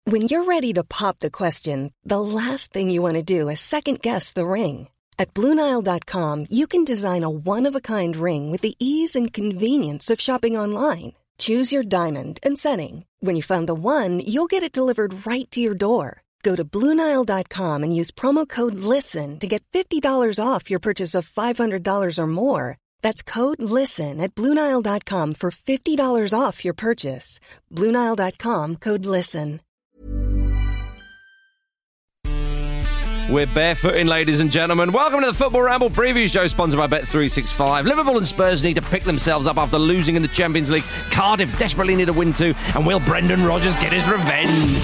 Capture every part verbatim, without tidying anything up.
When you're ready to pop the question, the last thing you want to do is second-guess the ring. At Blue Nile dot com, you can design a one-of-a-kind ring with the ease and convenience of shopping online. Choose your diamond and setting. When you find the one, you'll get it delivered right to your door. Go to Blue Nile dot com and use promo code LISTEN to get fifty dollars off your purchase of five hundred dollars or more. That's code LISTEN at Blue Nile dot com for fifty dollars off your purchase. Blue Nile dot com, code LISTEN. We're barefooting, ladies and gentlemen. Welcome to the Football Ramble preview show, sponsored by Bet three sixty-five. Liverpool and Spurs need to pick themselves up after losing in the Champions League. Cardiff desperately need a win too. And will Brendan Rodgers get his revenge?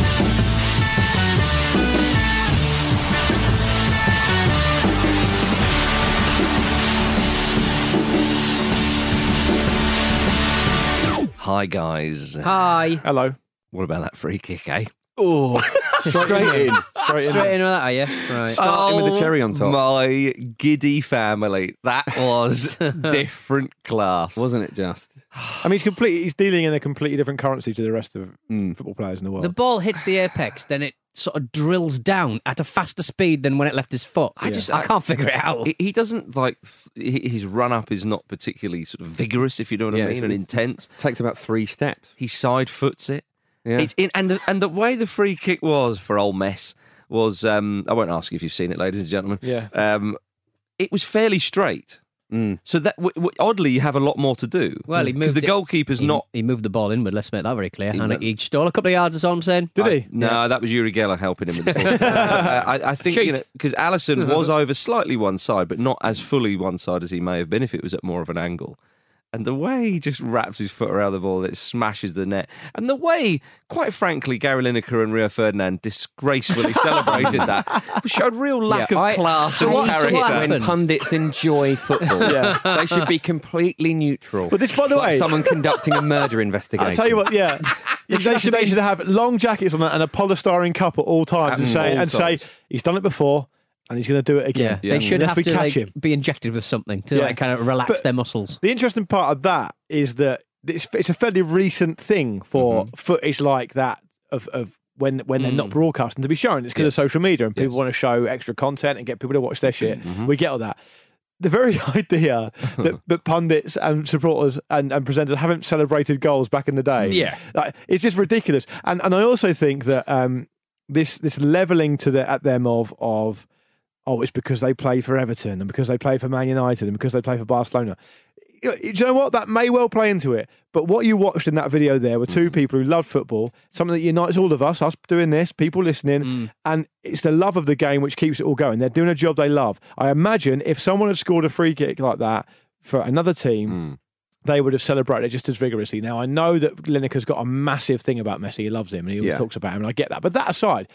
Hi, guys. Hi. Hello. What about that free kick, eh? Oh, straight in. Straight in. Straight in with that, are you? Right. Starting with the cherry on top. My giddy family. That was different class. Wasn't it just? I mean, he's completely, he's dealing in a completely different currency to the rest of mm. football players in the world. The ball hits the apex, then it sort of drills down at a faster speed than when it left his foot. I Yeah. just, I can't figure it out. He, he doesn't, like, th- his run-up is not particularly sort of vigorous, if you know what Yeah, I mean, and intense. Takes about three steps. He side foots it. Yeah. It's in, and the, and the way the free kick was for old Mess was, um, I won't ask you if you've seen it, ladies and gentlemen. Yeah. Um, it was fairly straight. Mm. So that w- w- oddly, you have a lot more to do. Well, he because moved the it- goalkeeper's he, not. He moved the ball inward, let's make that very clear. He and moved- he stole a couple of yards, that's all I'm saying. Did I- he? No, Yeah. that was Uri Geller helping him with the ball. uh, I, I think, you know, because Alisson was over slightly one side, but not as fully one side as he may have been if it was at more of an angle. And the way he just wraps his foot around the ball, it smashes the net. And the way, quite frankly, Gary Lineker and Rio Ferdinand disgracefully celebrated that showed real lack Yeah, of I class and hate what character. happened. When pundits enjoy football, Yeah. they should be completely neutral. But this, by the like way, someone conducting a murder investigation. I'll tell you what, yeah. they, should, they should have long jackets on and a polystyrene cup at all times At and say, all and say times. he's done it before and he's going to do it again. Yeah, they should Unless have we to catch like, him. be injected with something to Yeah. like kind of relax But- their muscles. The interesting part of that is that it's, it's a fairly recent thing for Mm-hmm. footage like that of, of when when they're not Mm. broadcasting to be shown. It's because of social media and people Yes. want to show extra content and get people to watch their shit. Mhm. We get all that. The very idea that, that pundits and supporters and, and presenters haven't celebrated goals back in the day, Yeah. like, it's just ridiculous. And and I also think that um, this this levelling to the at them of of oh, it's because they play for Everton and because they play for Man United and because they play for Barcelona. You know- Do you know what? That may well play into it. But what you watched in that video there were two people who loved football, something that unites all of us, us doing this, people listening, Mm. and it's the love of the game which keeps it all going. They're doing a job they love. I imagine if someone had scored a free kick like that for another team, Mm. they would have celebrated it just as vigorously. Now, I know that Lineker's got a massive thing about Messi. He loves him and he always Yeah. talks about him, and I get that. But that aside,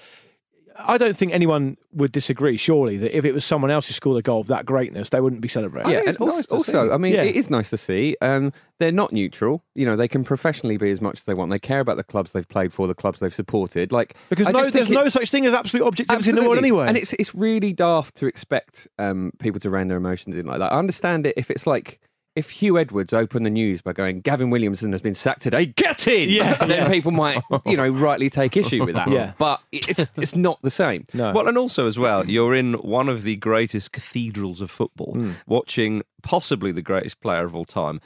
I don't think anyone would disagree, surely, that if it was someone else who scored a goal of that greatness, they wouldn't be celebrating. Yeah, think and it's also, nice to also see. I mean, Yeah. it is nice to see. Um, they're not neutral. You know, they can professionally be as much as they want. They care about the clubs they've played for, the clubs they've supported. Like Because I no, just there's think no it's- such thing as absolute objectivity in the world Absolutely. anyway. And it's it's really daft to expect um, people to rein their emotions in like that. I understand it if it's like if Hugh Edwards opened the news by going, Gavin Williamson has been sacked today, get in! Yeah. then people might, you know, rightly take issue with that. Yeah. But it's it's not the same. No. Well, and also as well, you're in one of the greatest cathedrals of football, watching possibly the greatest player of all time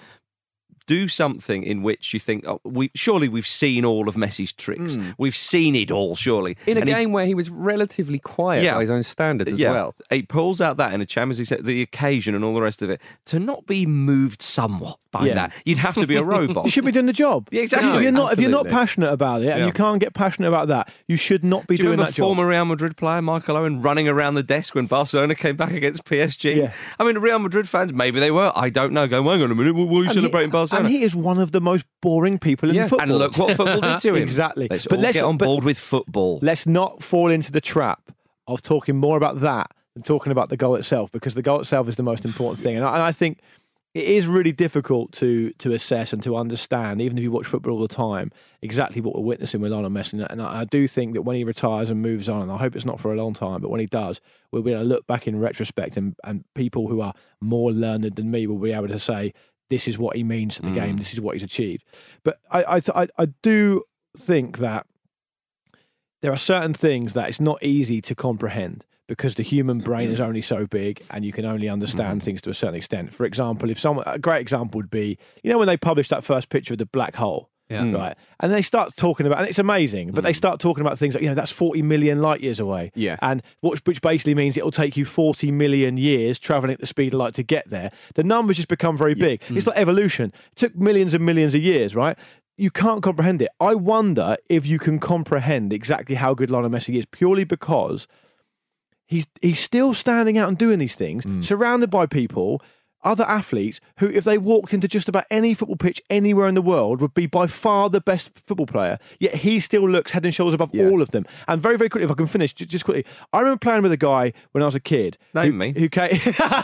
do something in which you think, oh, we surely we've seen all of Messi's tricks. We've seen it all, surely. In a And he- game where he was relatively quiet Yeah. by his own standards as yeah, well. he pulls out that in a Champions League set, the occasion and all the rest of it, to not be moved somewhat by Yeah. that. You'd have to be a robot. you should be doing the job. Yeah, exactly. If you're not, if you're not Absolutely. passionate about it and Yeah. you can't get passionate about that, you should not be Do you doing remember that job. former Real Madrid player Michael Owen running around the desk when Barcelona came back against P S G? Yeah. I mean, Real Madrid fans, maybe they were. I don't know. Go, hang on a minute. Why are you And he- celebrating Barcelona? And he is one of the most boring people in Yeah. football. And look what football did to him. Exactly. Let's But all let's- get on but- board with football. Let's not fall into the trap of talking more about that than talking about the goal itself, because the goal itself is the most important thing. And I, and I think it is really difficult to to assess and to understand, even if you watch football all the time, exactly what we're witnessing with Lionel Messi. And I, I do think that when he retires and moves on, and I hope it's not for a long time, but when he does, we'll be able to look back in retrospect, and, and people who are more learned than me will be able to say, this is what he means to the Mm. game, this is what he's achieved. But I I, th- I, I do think that there are certain things that it's not easy to comprehend because the human brain is only so big and you can only understand things to a certain extent. For example, if someone, a great example would be, you know, when they published that first picture of the black hole, Yeah. right? And they start talking about, and it's amazing, but they start talking about things like, you know, that's forty million light years away. Yeah. And which, which basically means it'll take you forty million years traveling at the speed of light to get there. The numbers just become very big. It's like evolution. It took millions and millions of years, right? You can't comprehend it. I wonder if you can comprehend exactly how good Lionel Messi is, purely because he's he's still standing out and doing these things, surrounded by people, other athletes, who, if they walked into just about any football pitch anywhere in the world, would be by far the best football player. Yet he still looks head and shoulders above Yeah. all of them. And very, very quickly, if I can finish, ju- just quickly, I remember playing with a guy when I was a kid. Name who, me. Who came,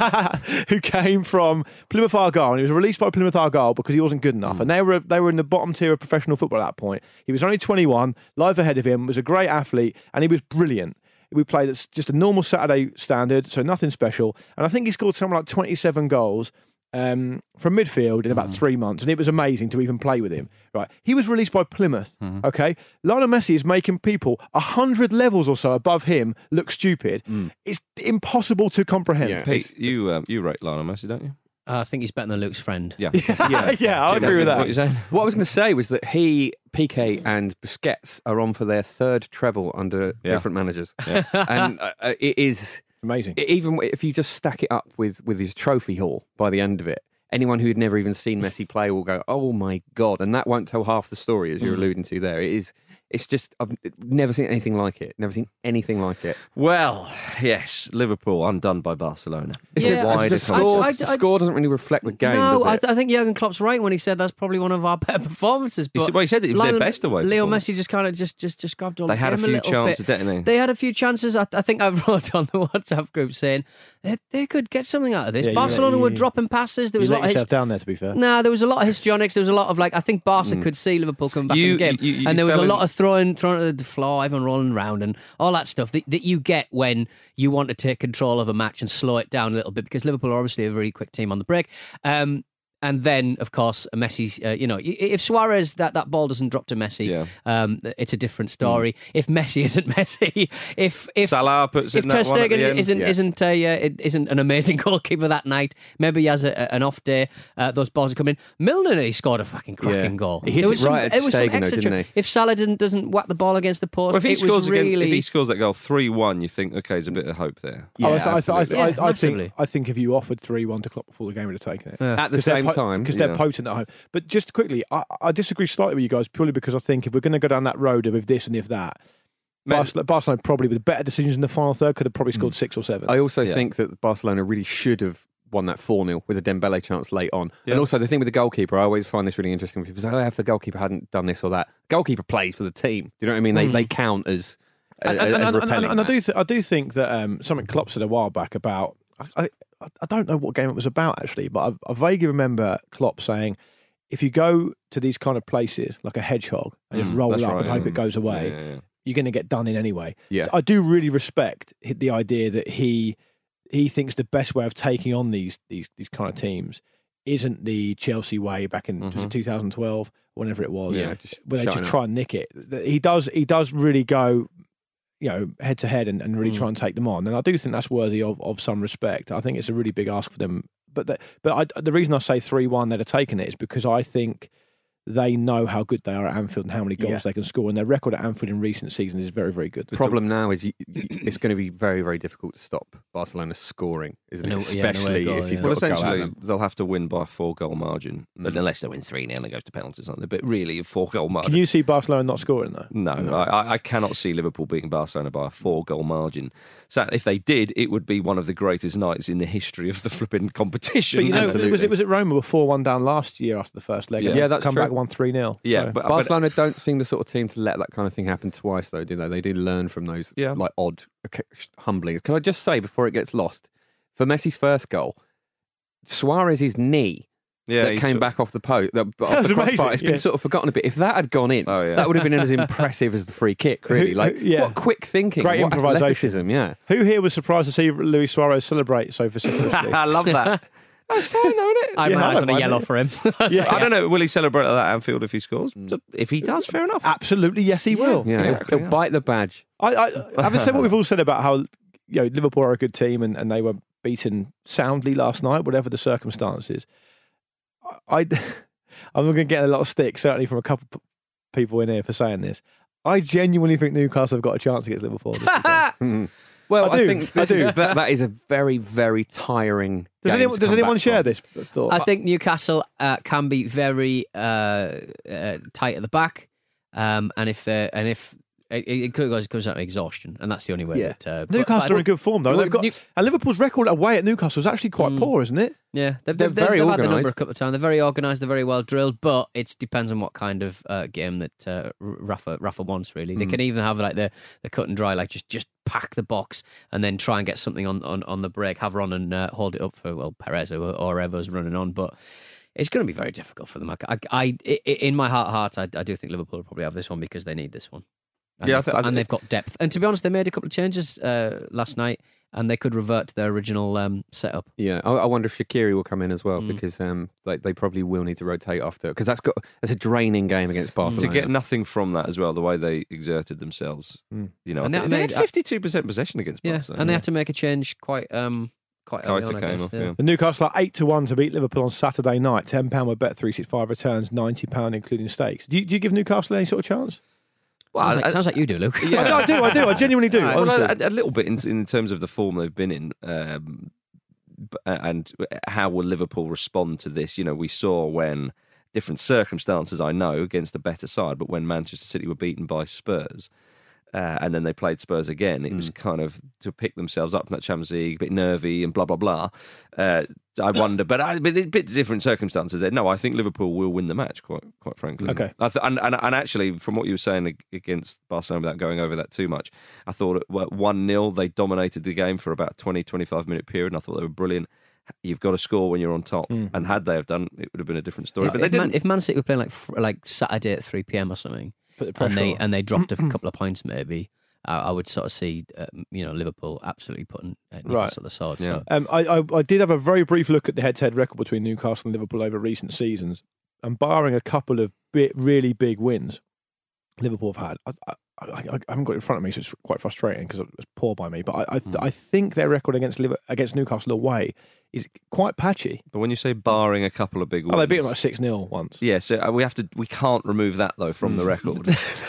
who came from Plymouth Argyle, and he was released by Plymouth Argyle because he wasn't good enough. Hmm. And they were they were in the bottom tier of professional football at that point. He was only twenty-one, life ahead of him, was a great athlete, and he was brilliant. We played at just a normal Saturday standard, so nothing special. And I think he scored something like twenty-seven goals um, from midfield in about Mm-hmm. three months. And it was amazing to even play with him. Right? He was released by Plymouth. Mm-hmm. Okay? Lionel Messi is making people one hundred levels or so above him look stupid. Mm. It's impossible to comprehend. Yeah. Pete, you um, you rate Lionel Messi, don't you? Uh, I think he's better than Luke's friend. Yeah. Yeah, yeah, I agree with What that. you saying? What I was going to say was that he, Piqué, and Busquets are on for their third treble under Yeah. different managers, and uh, uh, it is Amazing. it- even if you just stack it up with with his trophy haul by the end of it. Anyone who'd never even seen Messi play will go, "Oh my god!" And that won't tell half the story, as you're alluding to there. It is. It's just I've never seen anything like it. Never seen anything like it. Well, yes, Liverpool undone by Barcelona. It's Yeah, a, I wider the, score, I- I- the score doesn't really reflect the game. No, does I, it? th- I think Jurgen Klopp's right when he said that's probably one of our better performances. He But said- well, he said it was their Lionel- best away Leo performance. Messi just kind of just just just grabbed all They the had a game few little chances, bit. didn't they? They had a few chances. I, I think I wrote on the WhatsApp group saying they, they could get something out of this. Yeah, you Barcelona let- were you- dropping passes. There You was a let lot of yourself his- down there, to be fair. No, there was a lot of histrionics. There was a lot of like I think Barca could see Liverpool coming back You- in the game, you- you and there was a fell lot in- of throwing, throwing to the floor, everyone rolling around, and all that stuff that, that you get when you want to take control of a match and slow it down a little bit because Liverpool are obviously a very quick team on the break. Um, And then, of course, Messi's, uh, you know, if Suarez, that, that ball doesn't drop to Messi, Yeah. um, it's a different story. Mm. If Messi isn't Messi, if if Salah puts if in Ter that one at the Stegen end. isn't Yeah. isn't a, uh, it isn't an amazing goalkeeper that night, maybe he has a, a- an off day. Uh, those balls are coming. Milner, he scored a fucking cracking Yeah. goal. He hit There was it right at it was some Stegen, though, extra didn't tr- he? If Salah didn't doesn't whack the ball against the post, Well, if he it scores was again, really if he scores that goal three one, you think, okay, there's a bit of hope there. Yeah, Oh, I, th- I, th- I, th- absolutely. I, Yeah, I massively. think I think if you offered three one to Klopp before the game, would have taken it. At the same time, because yeah. they're potent at home. But just quickly, I, I disagree slightly with you guys purely because I think if we're going to go down that road of if this and if that, Man- Barcelona, Barcelona probably with better decisions in the final third could have probably scored six or seven. I also Yeah. think that Barcelona really should have won that four nil with a Dembele chance late on. Yeah. And also the thing with the goalkeeper, I always find this really interesting when people say, oh, if the goalkeeper hadn't done this or that. Goalkeeper plays for the team. Do you know what I mean? They they count as, and, as, and, and, as and, repelling and I that. do th- I do think that um, something Klopp said a while back about I, I, I don't know what game it was about actually, but I, I vaguely remember Klopp saying, if you go to these kind of places like a hedgehog and just Mm, roll that's up right, and hope yeah. it goes away, Yeah, yeah, yeah. you're going to get done in anyway. Yeah. So I do really respect hi- the idea that he he thinks the best way of taking on these these these kind of teams isn't the Chelsea way back in was it two thousand twelve, whenever it was, Yeah, just where they shutting just up. try and nick it. That He does he does really go, you know, head to head and, and really Mm. try and take them on. And I do think that's worthy of, of some respect. I think it's a really big ask for them. But the, but I, the reason I say three one they'd have taken it is because I think they know how good they are at Anfield and how many goals Yeah. they can score. And their record at Anfield in recent seasons is very, very good. The problem now is you, you, it's going to be very, very difficult to stop Barcelona scoring, isn't In it? a- yeah, in a way Especially goal, if you've yeah. Well, got to go at essentially, them. they'll have to win by a four goal margin, but unless they win three nil and it goes to penalties or something. But really, a four goal margin. Can you see Barcelona not scoring though? No, I, I- I cannot see Liverpool beating Barcelona by a four-goal margin. So if they did, it would be one of the greatest nights in the history of the flipping competition. But you know, Absolutely. was it was it Roma were four one down last year after the first leg? Yeah. and Yeah, that's come true. back one three nil. yeah, So- but, but Barcelona don't seem the sort of team to let that kind of thing happen twice, though, do they? They do learn from those Yeah. like odd, okay, humblings. Can I just say before it gets lost, for Messi's first goal, Suarez's knee yeah, that he's came sort- back off the post, off That's the crossbar, amazing, it's been yeah. sort of forgotten a bit. If that had gone in, Oh, yeah. that would have been as impressive as the free kick. Really, Who- like who- yeah. what quick thinking, Great what improvisation. athleticism. Yeah, Who here was surprised to see Luis Suarez celebrate so vociferously? I love that. That's fine, though, isn't it? I'd Yeah, my I eyes don't on a mind yellow it. for him. Yeah. I don't know. Will he celebrate at that Anfield if he scores? If he does, fair enough. Absolutely, yes, he will. Yeah, Exactly, he'll, yeah. he'll bite the badge. I, I, having said what we've all said about how you know Liverpool are a good team and, and they were beaten soundly last night, whatever the circumstances, I, I I'm going to get a lot of stick, certainly from a couple of people in here for saying this. I genuinely think Newcastle have got a chance against Liverpool. This weekend. Well, I I, do, think I this do. Is, that, that is a very, very tiring. Does game anyone, to does come anyone back share from. this thought? I think Newcastle uh, can be very uh, uh, tight at the back, um, and if uh, and if it, it comes comes down to exhaustion, and that's the only way. Yeah. That, uh, Newcastle but, are in good form though. Well, They've got New- and Liverpool's record away at Newcastle is actually quite Mm. poor, isn't it? Yeah, they've, They're they've, they've, very they've had the number a organised. couple of times. They're very organised. They're very well drilled, but it depends on what kind of uh, game that uh, Rafa Rafa wants. Really, they can even have like the, the cut and dry, like just just pack the box and then try and get something on, on, on the break, have Ron and uh, hold it up for well Perez or, or whoever's running on, but. It's going to be very difficult for them. I, I, I in my heart, heart, I, I do think Liverpool will probably have this one because they need this one. And Yeah, I they've thi- got, I thi- and they've got depth. And to be honest, they made a couple of changes uh, last night, and they could revert to their original um, setup. Yeah, I, I wonder if Shaqiri will come in as well Mm. because um, they, they probably will need to rotate after because that's got that's a draining game against To Barcelona. get nothing from that as well, the way they exerted themselves. Mm. You know, And I that think they made- had fifty-two percent possession against Yeah, Barcelona. and they had to make a change quite um, quite early Keita on, I came guess, off, yeah. yeah. The Newcastle are eight to one to beat Liverpool on Saturday night. Ten pound with Bet three sixty-five returns, ninety pound including stakes. Do you, do you give Newcastle any sort of chance? Well, sounds, like, I- sounds like you do, Luke. Yeah. I, I do, I do, I genuinely do. Well, honestly. a, a little bit in, in terms of the form they've been in, um, b- and how will Liverpool respond to this? You know, we saw when different circumstances, I know, against a better side, but when Manchester City were beaten by Spurs. Uh, and then they played Spurs again. It was kind of to pick themselves up from that Champions League, a bit nervy and blah blah blah. Uh, I wonder, but, I, but it's a bit different circumstances there. No, I think Liverpool will win the match. Quite quite frankly. Okay. I th- and, and and actually, from what you were saying ag- against Barcelona, without going over that too much, I thought at one nil they dominated the game for about twenty, twenty-five minute period, and I thought they were brilliant. You've got to score when you're on top, Mm. and had they have done, it would have been a different story. If, but they if, Man, didn't. if Man City were playing like fr- like Saturday at three p.m. or something, Put the pressure and they on. and they dropped a couple of points, maybe I, I would sort of see um, you know Liverpool absolutely putting uh, Newcastle Right. to the sword. Yeah. So. Um, I, I, I did have a very brief look at the head-to-head record between Newcastle and Liverpool over recent seasons, and barring a couple of bit, really big wins, Liverpool have had. I, I, I, I haven't got it in front of me, so it's quite frustrating because it's poor by me. But I, I, th- I think their record against Liver- against Newcastle away is quite patchy. But when you say barring a couple of big wins, Oh, they beat them like six nil once. yeah, so uh, we have to, we can't remove that though from the record.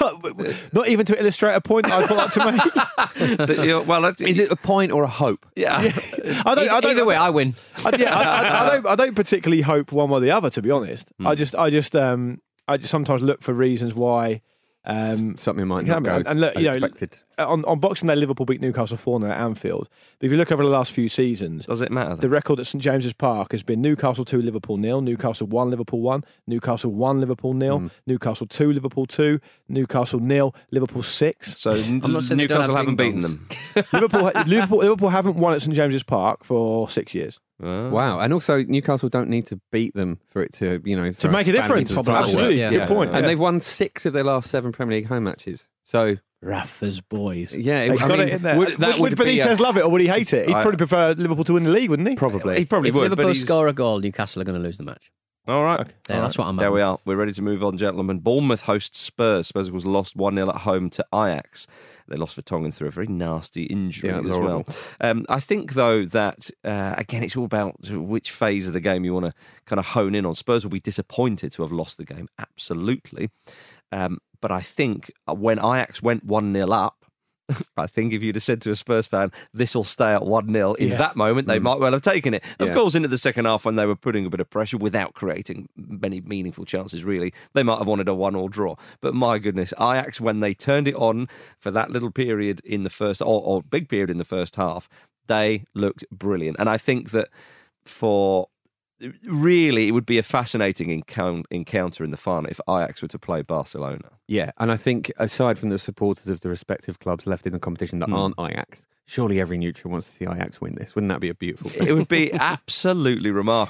Not even to illustrate a point I'd like to make. That, you know, well, Is it a point or a hope? Yeah. I don't. I Either, don't either way, I win. I, yeah, I, I, I don't. I don't particularly hope one way or the other. To be honest, Hmm. I just, I just, um, I just sometimes look for reasons why. Um, Something might Can not go and, and look, as you know, expected. on, on Boxing Day, Liverpool beat Newcastle four nil at Anfield. But if you look over the last few seasons, Does it matter? the record at St James's Park has been Newcastle two, Liverpool nil, Newcastle one, Liverpool one, Newcastle one, Liverpool nil, Mm. Newcastle two, Liverpool two, Newcastle nil, Liverpool six. So I'm not saying they don't Newcastle have haven't ding beaten dongs. them. Liverpool, Liverpool, Liverpool haven't won at St James's Park for six years. Oh. Wow, and also Newcastle don't need to beat them for it to, you know, To make a difference. Absolutely, Yeah. good Yeah. point. And yeah. they've won six of their last seven Premier League home matches. So Rafa's boys. yeah, They've I got mean, it in there. Would, Would, that would would, be Benitez a, love it or would he hate it? He'd I- probably prefer Liverpool to win the league, wouldn't he? probably. He probably If would. Liverpool but he's- score a goal, Newcastle are going to lose the match. All right. Okay. Yeah, that's what I'm. There we are. We're ready to move on, gentlemen. Bournemouth hosts Spurs. Spurs was lost one nil at home to Ajax. They lost Vertonghen through a very nasty injury Yeah, it was as horrible. well. Um, I think, though, that, uh, again, it's all about which phase of the game you want to kind of hone in on. Spurs will be disappointed to have lost the game, absolutely. Um, but I think when Ajax went one nil up, I think if you'd have said to a Spurs fan, this will stay at one nil, in Yeah. that moment, they might well have taken it. Of Yeah. course, into the second half, when they were putting a bit of pressure without creating many meaningful chances, really, they might have wanted a one-all draw. But my goodness, Ajax, when they turned it on for that little period in the first, or, or big period in the first half, they looked brilliant. And I think that for... Really, it would be a fascinating encou- encounter in the final if Ajax were to play Barcelona. Yeah, and I think aside from the supporters of the respective clubs left in the competition that Hmm. aren't Ajax, surely every neutral wants to see Ajax win this. Wouldn't that be a beautiful thing? It would be absolutely remarkable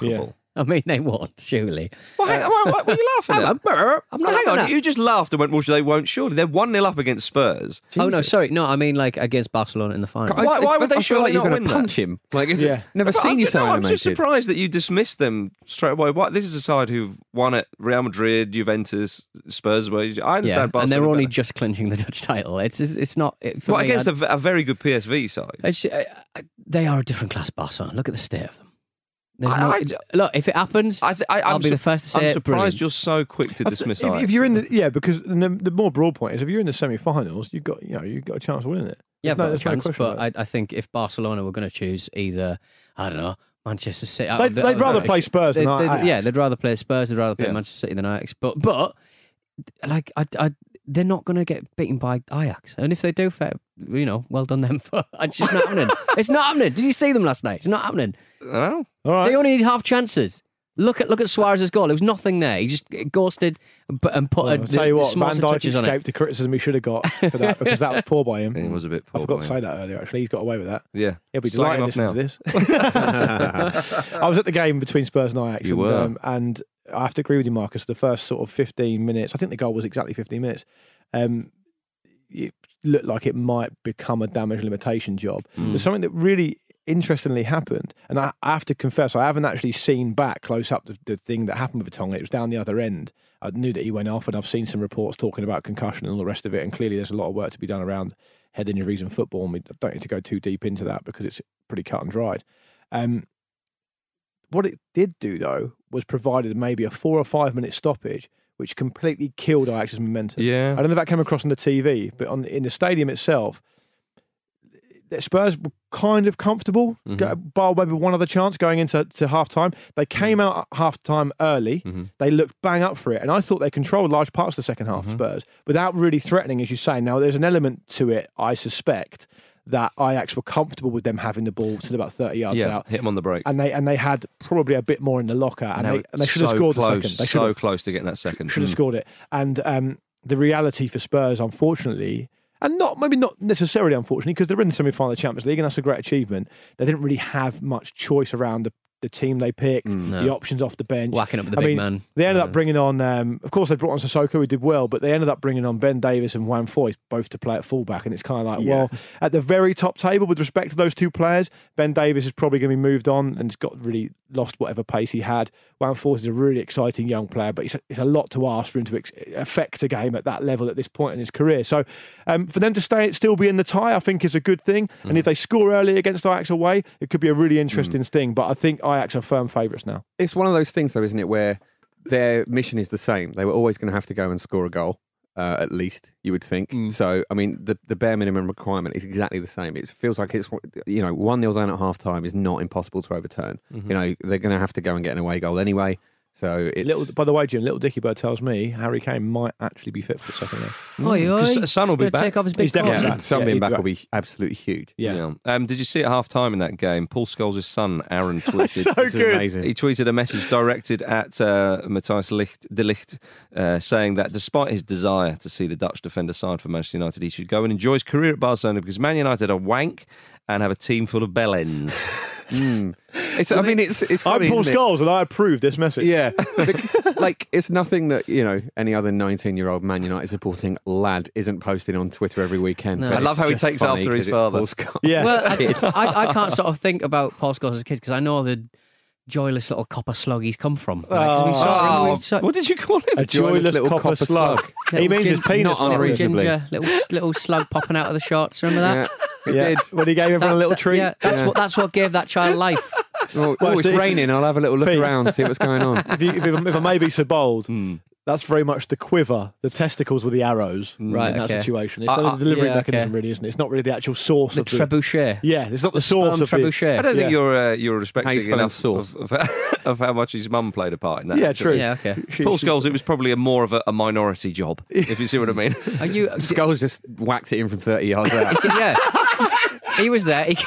I mean, they won't, surely. Well, hang on, what, what, what are you laughing at? I'm not hang on, laughing at- you just laughed and went, well, they won't surely. They're one nil up against Spurs. Oh, no, Jesus. sorry. No, I mean, like, against Barcelona in the final. Why- why would they I feel surely like you're not going win to that? punch him? Like, it's Yeah. never But seen I'm, you so no, I'm animated. just surprised that you dismissed them straight away. What? This is a side who've won at Real Madrid, Juventus, Spurs. Where I understand Yeah, and Barcelona they're only better. just clinching the Dutch title. It's it's, it's not... It, for well, me, against I- a, v- a very good P S V side. It's, uh, they are a different class, Barcelona. Look at the state of them. There's I- no, I- look, if it happens, I th- I, I'll I'm be the su- first to say I'm it, surprised brilliant. you're so quick to I th- dismiss if, Ajax. if you're in the yeah, because the, the more broad point is if you're in the semi-finals, you've got you know you've got a chance of winning it. yeah, There's no, but, there's no chance, question but about it. I, I think if Barcelona were going to choose either, I don't know, Manchester City, I- They'd, I- they'd I- rather I- play Spurs they'd- than they'd- Ajax. yeah, they'd rather play Spurs, they'd rather play Yeah. Manchester City than Ajax. But but like I, I they're not going to get beaten by Ajax, and if they do, fair, you know, well done them. For it's just not happening. It's not happening. Did you see them last night? It's not happening. Oh, All right. They only need half chances. Look at look at Suarez's goal. There was nothing there. He just ghosted and put, and put Well, a, I'll the, tell you the what, Van smallest of Dijk touches on it. escaped the criticism he should have got for that because that was poor by him. it was a bit. I poor forgot by to say him. that earlier. Actually, he's got away with that. Yeah, He'll be Slag him delighted off listening now. to this. I was at the game between Spurs and Ajax, You and, were. Um, and I have to agree with you, Marcus. The first sort of fifteen minutes, I think the goal was exactly fifteen minutes. Um, it looked like it might become a damage limitation job. Mm. There's something that really interestingly happened, and I, I have to confess, I haven't actually seen back close up the, the thing that happened with Vertonghen. It was down the other end. I knew that he went off, and I've seen some reports talking about concussion and all the rest of it. And clearly, there's a lot of work to be done around head injuries in football, and we don't need to go too deep into that because it's pretty cut and dried. Um, what it did do, though, was provided maybe a four or five minute stoppage, which completely killed Ajax's momentum. Yeah. I don't know if that came across on the T V, but on in the stadium itself, the Spurs were kind of comfortable, Mhm. go- bar maybe one other chance going into to half time. They came out at half time early. Mhm. They looked bang up for it. And I thought they controlled large parts of the second half, Mhm. Spurs, without really threatening, as you say. Now, there's an element to it, I suspect, that Ajax were comfortable with them having the ball to about thirty yards Yeah, out. hit him on the break. And they and they had probably a bit more in the locker, and, they, and they should have so scored close, the second. They should so have close to getting that second. should have Mm. scored it. And um, the reality for Spurs, unfortunately, and not maybe not necessarily unfortunately, because they're in the semi-final of the Champions League, and that's a great achievement. They didn't really have much choice around the, the team they picked, No. the options off the bench. Whacking up with the I big mean, man. They ended Yeah. up bringing on, um, of course, they brought on Sissoko, who did well, but they ended up bringing on Ben Davis and Juan Foyth, both to play at fullback. And it's kind of like, Yeah. well, at the very top table, with respect to those two players, Ben Davis is probably going to be moved on and has got really lost whatever pace he had. Juan Foyth is a really exciting young player, but it's a, it's a lot to ask for him to ex- affect a game at that level at this point in his career. So um, for them to stay, still be in the tie, I think is a good thing. Mm. And if they score early against Ajax away, it could be a really interesting sting. But I think Ajax are firm favourites now. It's one of those things, though, isn't it, where their mission is the same. They were always going to have to go and score a goal, uh, at least, you would think. Mm. So, I mean, the, the bare minimum requirement is exactly the same. It feels like it's, you know, one nil down at half time is not impossible to overturn. Mhm. You know, they're going to have to go and get an away goal anyway. So it's. Little, by the way, Jim, little Dicky Bird tells me Harry Kane might actually be fit for the second leg. Oi, oi. 'Cause Son will He's be gonna take back. off his big He's definitely coat. yeah, back. Son Yeah, being he'd back be will be absolutely huge. Yeah. Um, did you see at half time in that game, Paul Scholes' son, Aaron, tweeted. So This is good. amazing. He tweeted a message directed at uh, Matthias Licht, de Ligt, uh, saying that despite his desire to see the Dutch defender signed for Manchester United, he should go and enjoy his career at Barcelona because Man United are wank and have a team full of bellends. Mm. It's, I mean, it's it's I'm funny, Paul isn't it? Scholes and I approve this message. Yeah, like it's nothing that you know any other nineteen-year-old Man United supporting lad isn't posting on Twitter every weekend. No. but I love it's how he just takes funny after his 'cause it's father. Paul Scholes. Yeah. Well, I, I, I can't sort of think about Paul Scholes as a kid because I know the joyless little copper slug he's come from. Like, 'cause we saw, remember we saw- What did you call him? A joyless little copper, copper slug. slug. He Little means his gin- penis. not by the way. little unreasonably. ginger, little little slug popping out of the shorts. Remember that? Yeah, it Yeah. did. When he gave everyone a That- little that- treat. Yeah, that's Yeah. what that's what gave that child life. Oh, Well, oh, it's it's- raining. I'll have a little look Pete. around, see what's going on. If, you, if, if I may be so bold, Hmm. that's very much the quiver. The testicles were the arrows Right, in that okay. situation. It's Uh, not uh, the delivery yeah, mechanism, okay. really, isn't it? It's not really the actual source The of the. trebuchet. Yeah, it's not the, The source sperm of the. trebuchet. I don't think Yeah. you're uh, you're How you respecting spelling enough sauce? of, of, of how much his mum played a part in that. Yeah, actually. true. Yeah, okay. She- Paul she- Scholes, it was probably a more of a, a minority job, if you see what I mean. Are you? Scholes just whacked it in from thirty yards out. Yeah. He was there. He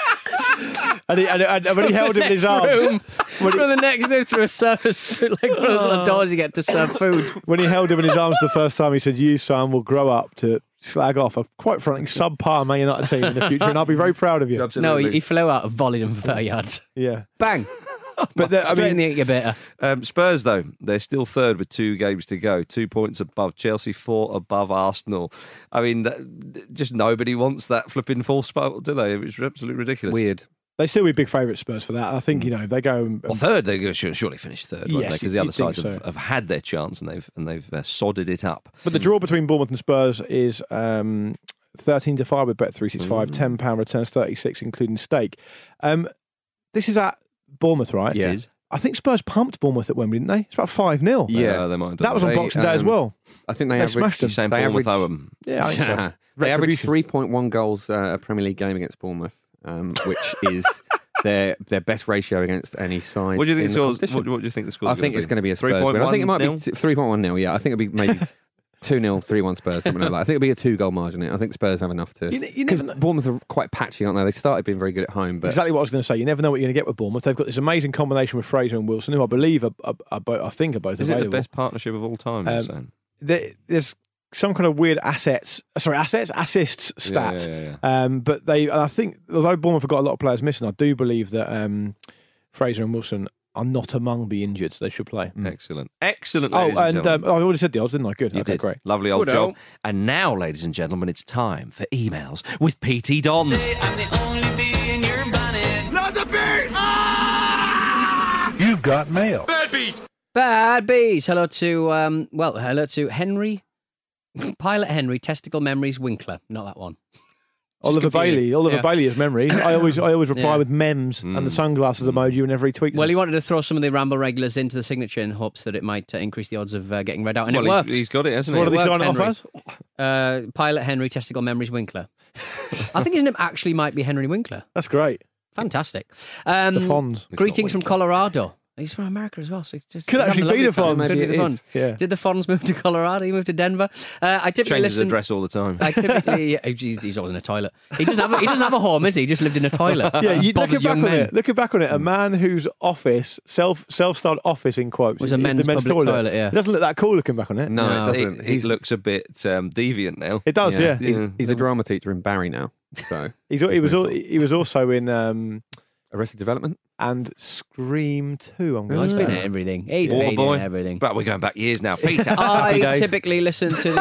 And, he, and, and when he held him in his next arms, room, when he, from the next room through a surface to like one of those little doors you get to serve food. when he held him in his arms the first time, he said, "You son will grow up to slag off a quite frankly subpar Man United team in the future, and I'll be very proud of you." No, he, he flew out and volleyed him for thirty yards. Yeah. Bang. But the, I Straight in mean, the incubator. Um, Spurs, though, they're still third with two games to go, two points above Chelsea, four above Arsenal. I mean, that, just nobody wants that flipping fourth spot, do they? It's absolutely ridiculous. Weird. they still be big favourites, Spurs, for that. I think, you know, if they go... And, Well, third, they go- should surely finish third, won't Yes, they? Because the you'd other sides think have, so. have had their chance and they've and they've uh, sodded it up. But the draw between Bournemouth and Spurs is um, thirteen to five with Bet three sixty-five, Mm. ten pounds returns thirty-six, including stake. Um, this is at Bournemouth, right? It is. I think Spurs pumped Bournemouth at Wembley, didn't they? It's about five nil. Yeah. Uh, they might have done That was on They, Boxing Day as um, well. I think they, They averaged. smashed them. You're saying They Bournemouth averaged- Owen. Yeah, I think so. They averaged Retribution. three point one goals uh, a Premier League game against Bournemouth, um, which is their their best ratio against any side. What do you think in the the scores? competition. What, what do you think the score? I think it's going to be a Spurs win. I think it might be three point one nil. Yeah, I think it'll be maybe two nil, three one Spurs, something like that. I think it'll be a two goal margin. I think Spurs have enough to. You, ne- you Because never know. Bournemouth are quite patchy, aren't they? They started being very good at home, but Exactly what I was going to say. You never know what you're going to get with Bournemouth. They've got this amazing combination with Fraser and Wilson, who I believe are, are, are both, I think are both Is it available. the best partnership of all time? you're Um, saying? There, there's some kind of weird assets, sorry, assets, assists stat. Yeah, yeah, yeah, yeah. Um, but they, and I think, although Bournemouth have got a lot of players missing, I do believe that um, Fraser and Wilson are not among the injured, so they should play. Excellent, excellent. Oh, ladies and gentlemen. um, I already said the odds, didn't I? Good. You okay, did. great. Lovely old Good job. old. And now, ladies and gentlemen, it's time for emails with P T Don. Say I'm the only bee in your bonnet. Not the bees! You've got mail. Bad bees. Hello to um. Well, hello to Henry, Pilot Henry, Testicle Memories Winkler. Not that one. Just Oliver confusing. Bailey. Oliver Yeah. Bailey has memories. I always, I always reply Yeah. with memes and the sunglasses emoji whenever he tweets. Well, us. he wanted to throw some of the Ramble regulars into the signature in hopes that it might uh, increase the odds of uh, getting read out, and well, it worked. he's, he's got it, hasn't So what he? are they worked, signing it off Henry. as? Uh, Pilot Henry, Testicle Memories Winkler. I think his name actually might be Henry Winkler. That's great. Fantastic. Um, The Fonz. It's Greetings not from Winkler. Colorado. He's from America as well. So it's just, Could he's actually having a be the lovely time. Fonz. Could be Maybe the it Fonz. is. Yeah. Did the Fonz move to Colorado? He moved to Denver. Uh, I typically Changes his listen. address all the time. I typically, yeah, he's, he's always in a toilet. He doesn't have a, he doesn't have a home, is he? He just lived in a toilet. Yeah, you, Bothered looking back young on men. it, looking back on it, a man whose office, self self styled office in quotes, Was is, a is men's the men's public toilet. toilet, yeah. It doesn't look that cool looking back on it. no, No. it doesn't. He, he He's, looks a bit um, deviant now. It does, yeah. He's, Yeah. he's a drama teacher in Barry now. So He's, he was al- he was also in um, Arrested Development. and Scream two. I'm Oh, going he's to been say. in everything. He's Water been boy. in everything. But we're going back years now. Peter. I days. typically listen to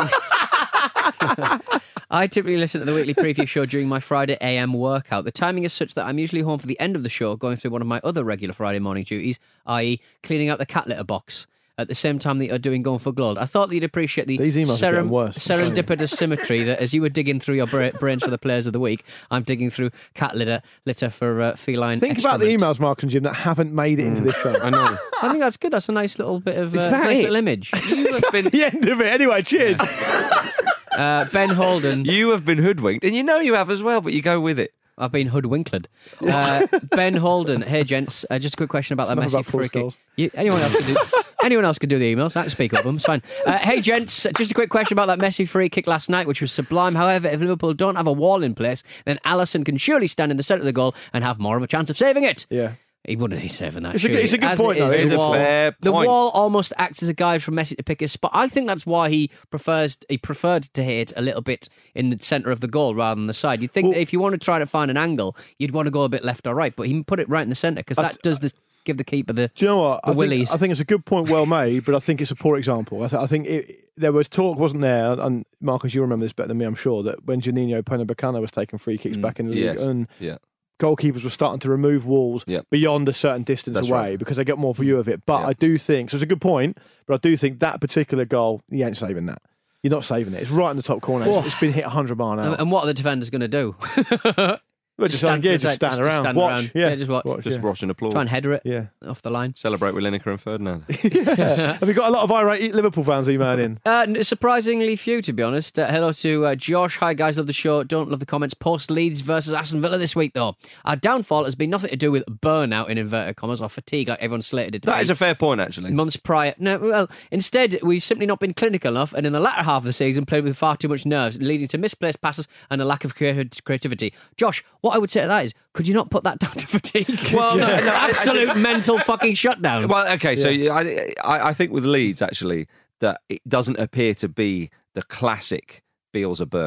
the I typically listen to the weekly preview show during my Friday A M workout. The timing is such that I'm usually home for the end of the show, going through one of my other regular Friday morning duties, that is cleaning out the cat litter box at the same time that you're doing Going for Gold. I thought that you'd appreciate the These emails are getting worse. serendipitous symmetry that as you were digging through your bra- brains for the players of the week, I'm digging through cat litter, litter for uh, feline Think about the excrement. emails, Mark and Jim, that haven't made it into this show. I know. I think that's good. That's a nice little bit of uh, Is it's a that nice it? little image. That's the end of it. Anyway, cheers. Uh, Ben Holden. You have been hoodwinked, and you know you have as well, but you go with it. I've been hoodwinked. Uh, Ben Holden. Hey, gents. Uh, just a quick question about that Enough Messi about Paul free kick. Scholes. You, anyone else could do. Anyone else could do the emails. I can speak up them. It's fine. Uh, hey, gents. Just a quick question about that Messi free kick last night, which was sublime. However, if Liverpool don't have a wall in place, then Alisson can surely stand in the centre of the goal and have more of a chance of saving it. Yeah. He wouldn't be saving that. It's a good- surely. it's a good As point, it is, though. the It's a wall- fair The point. wall almost acts as a guide for Messi to pick his spot. I think that's why he prefers he preferred to hit a little bit in the centre of the goal rather than the side. You'd think Well- that if you want to try to find an angle, you'd want to go a bit left or right, but he put it right in the centre because that does this, give the keeper the. Do you know what? The I think, willies. I think it's a good point, well made, but I think it's a poor example. I, th- I think it, there was talk, wasn't there? And Marcus, you remember this better than me, I'm sure, that when Juninho Pernambucano was taking free kicks back in the league, Yes. and Yeah. goalkeepers were starting to remove walls Yep. beyond a certain distance That's away right. because they get more view of it. But Yeah. I do think, so it's a good point, but I do think that particular goal, you ain't saving that. You're not saving it. It's right in the top corner. It's, Oh. it's been hit one hundred mile an hour. And, and what are the defenders going to do? Well, just, stand yeah, to the just side, stand just around. stand watch. around. Yeah. Yeah, just watch. Just yeah. watch and applaud. Try and header it Yeah. off the line. Celebrate with Lineker and Ferdinand. Have you got a lot of irate Liverpool fans emailing in? Uh, n- surprisingly few, to be honest. Uh, hello to uh, Josh. Hi, guys. Love the show. Don't love the comments. Post Leeds versus Aston Villa this week, though. Our downfall has been nothing to do with burnout, in inverted commas, or fatigue, like everyone slated it to That be. is a fair point, actually. Months prior. No, well, instead, we've simply not been clinical enough, and in the latter half of the season, played with far too much nerves, leading to misplaced passes and a lack of creati- creativity. Josh, what I would say to that is, could you not put that down to fatigue? Well, no, Just no, I- I absolute think- mental fucking shutdown. Well, okay, so I, I I think with Leeds, actually, that it doesn't appear to be the classic Bielsa burnout.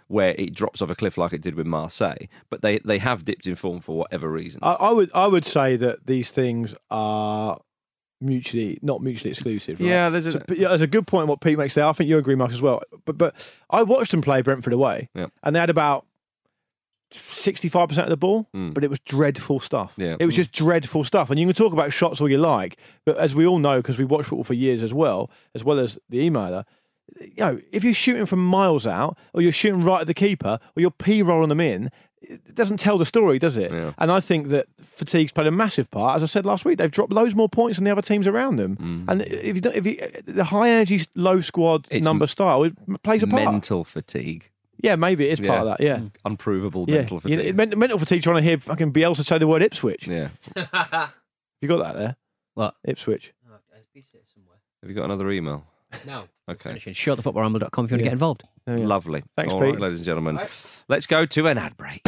where it drops off a cliff like it did with Marseille. But they, they have dipped in form for whatever reasons. I, I would I would say that these things are mutually not mutually exclusive. Right? Yeah, there's a, So, but yeah, there's a good point in what Pete makes there. I think you agree, Mark, as well. But but I watched them play Brentford away, Yeah. and they had about sixty-five percent of the ball, Mm. but it was dreadful stuff. Yeah. It was just dreadful stuff. And you can talk about shots all you like, but as we all know, because we've watched football for years as well, as well as the emailer, you know, if you're shooting from miles out, or you're shooting right at the keeper, or you're p-rolling them in, it doesn't tell the story, does it? Yeah. And I think that fatigue's played a massive part. As I said last week, they've dropped loads more points than the other teams around them. Mm. And if you don't, if you, the high energy, low squad It's number style, it plays a part. mental fatigue. Yeah, maybe it is part Yeah. of that. Yeah, Unprovable yeah. mental You fatigue. know, men- mental fatigue trying to hear fucking Bielsa say the word Ipswich. yeah. You got that there? What? Ipswich. Have you got another email? No. Okay. Finishing. Short the football ramble dot com if you want to Yeah. get involved. Oh, yeah. Lovely. Thanks, All right, Pete. ladies and gentlemen. Let's go to an ad break.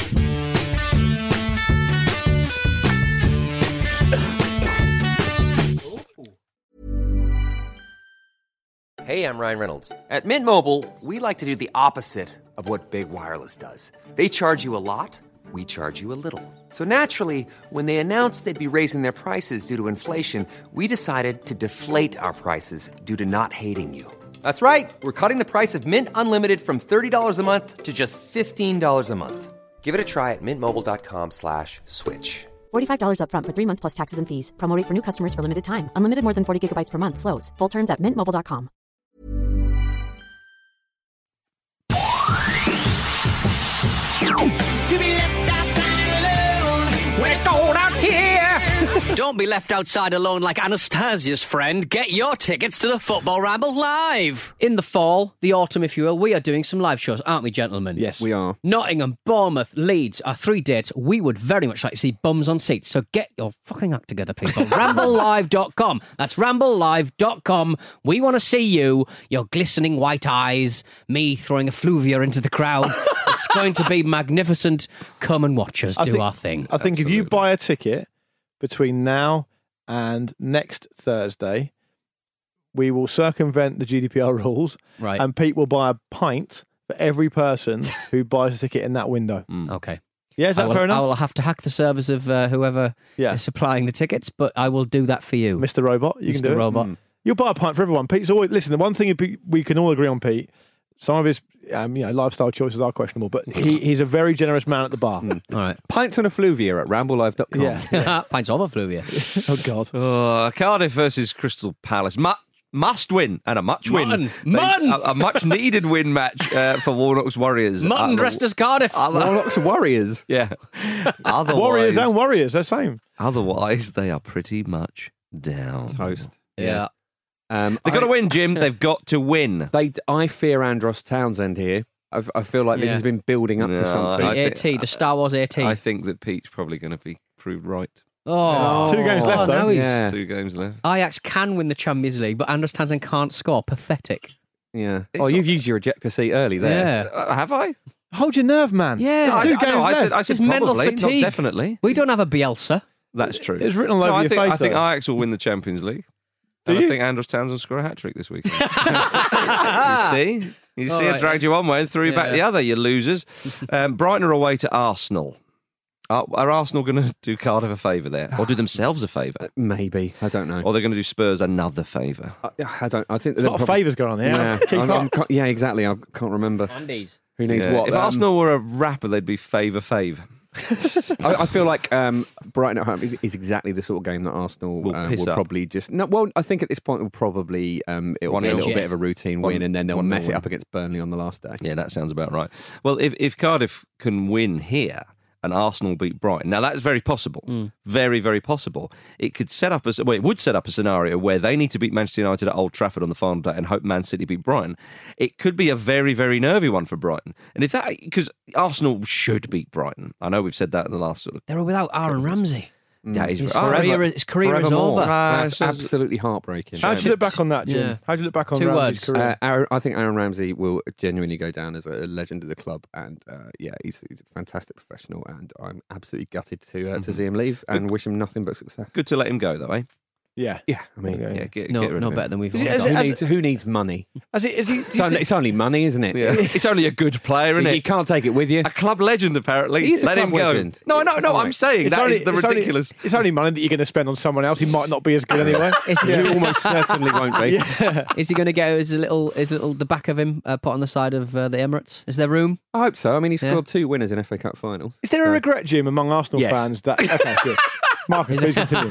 Hey, I'm Ryan Reynolds. At Mint Mobile, we like to do the opposite of what Big Wireless does. They charge you a lot, we charge you a little. So naturally, when they announced they'd be raising their prices due to inflation, we decided to deflate our prices due to not hating you. That's right. We're cutting the price of Mint Unlimited from thirty dollars a month to just fifteen dollars a month. Give it a try at mintmobile.com slash switch. forty-five dollars up front for three months plus taxes and fees. Promo rate for new customers for limited time. Unlimited more than forty gigabytes per month. Slows full terms at mint mobile dot com. To be left outside alone when it's cold out here. Don't be left outside alone like Anastasia's friend. Get your tickets to the Football Ramble live. In the fall, the autumn, if you will, we are doing some live shows, aren't we, gentlemen? Yes. We are. Nottingham, Bournemouth, Leeds are three dates we would very much like to see bums on seats. So get your fucking act together, people. ramble live dot com. That's ramble live dot com. We want to see you, your glistening white eyes, me throwing effluvia into the crowd. It's going to be magnificent. Come and watch us I do think- our thing. I think if you buy a ticket between now and next Thursday, we will circumvent the G D P R rules, Right. and Pete will buy a pint for every person who buys a ticket in that window. Okay. Yeah, is I that will, fair I enough? will have to hack the servers of uh, whoever Yeah. is supplying the tickets, but I will do that for you, Mister Robot, you Mister can do Robot. it. You'll buy a pint for everyone. Pete's always listen. The one thing we can all agree on, Pete, some of his um, you know lifestyle choices are questionable, but he, he's a very generous man at the bar. All right. Pints on Effluvia at ramble live dot com. Yeah. Pints of effluvia. Oh God. Uh, Cardiff versus Crystal Palace. Mu- must win and a much win. Mutton. They- Mutton. A, a much needed win match uh, for Warnock's Warriors. Mutton Uh, dressed as Cardiff. Warnock's Warriors. Yeah. Otherwise, Warriors and warriors, they're the same. otherwise, they are pretty much down. Toast. yeah. Um, They've got to I- win, Jim. They've got to win. They, I fear Andros Townsend here. I, I feel like this Yeah. has been building up No, to something. I The think- AT, the Star Wars AT. I think that Pete's probably going to be proved right. oh. Two games left, Oh, though. now he's- Yeah. Two games left. Ajax can win the Champions League, but Anders Townsend can't score. Pathetic. Yeah. It's Oh, not- you've used your ejector seat early there. Yeah. Uh, have I? Hold your nerve, man. Yeah. There's I, two I games know. I left. said, I said It's mental probably, not fatigue. definitely. We don't have a Bielsa. That's true. It's written all over No, I your think, face. I think though. Ajax will win the Champions League. Do and you? I think Andros Townsend will score a hat trick this week. you see? You All see, I right. dragged you one way and threw you back Yeah. the other, you losers. Um, Brighton are away to Arsenal. Are, are Arsenal going to do Cardiff a favour there? Or do themselves a favour? Maybe. I don't know. Or they're going to do Spurs another favour? I, I don't. I think There's a lot of favours going on here. Yeah, Keep I'm- up. I'm ca- yeah, exactly. I can't remember Andy's. who needs Yeah. what. If Um, Arsenal were a rapper, they'd be favour fave. I, I feel like um, Brighton at home is- is exactly the sort of game that Arsenal Will uh, piss will up. probably just. No, well, I think at this point will probably um, it'll One be a nil. little Yeah. bit of a routine One- win, and then they'll one nil mess it win. up against Burnley on the last day. Yeah, that sounds about right. Well, if, if Cardiff can win here and Arsenal beat Brighton, now that's very possible. Very, very possible. It could set up a, well, it would set up a scenario where they need to beat Manchester United at Old Trafford on the final day and hope Man City beat Brighton. It could be a very, very nervy one for Brighton. And if that, because Arsenal should beat Brighton. I know we've said that in the last sort of. They were without Aaron Ramsey. Yeah, he's His forever- career, his career is Forevermore. over. Ah, That's so- absolutely heartbreaking. How'd you look back on that, Jim? Yeah. How'd you look back on Two Ramsey's words. career? Uh, Aaron, I think Aaron Ramsey will genuinely go down as a legend of the club, and uh, yeah, he's, he's a fantastic professional, and I'm absolutely gutted to uh, to see him leave, and wish him nothing but success. Good to let him go, though, eh? Yeah. Yeah, I mean, Okay. Yeah, get, No, get rid no of him. better than we've Is it- all is got. it- who, as- needs, who needs money? As it, is he, It's only, it's only money, isn't it? Yeah. It's only a good player, isn't You, you it? can't take it with you. A club legend, apparently. He's a Let club him go. legend. No, no, no. I'm Right. saying it's that only, is the it's only- ridiculous. it's only money that you're going to spend on someone else. He might not be as good anyway. Is he, You almost certainly won't be. is he going to get his little, his little, the back of him uh, put on the side of uh, the Emirates? Is there room? I hope so. I mean, he Yeah. scored two winners in F A Cup finals. Is there a regret, Jim, among Arsenal Yes. fans that? Okay, good. Marcus, please continue.